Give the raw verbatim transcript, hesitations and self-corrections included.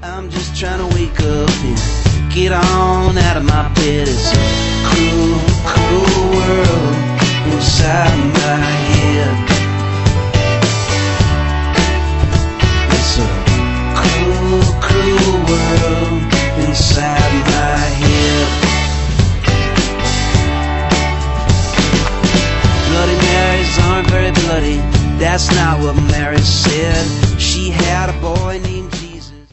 I'm just trying to wake up and get on out of my bed. It's a cruel, cruel world inside my head. It's a cruel, cruel world inside my head. Bloody Marys aren't very bloody. That's not what Mary said. She had a boy named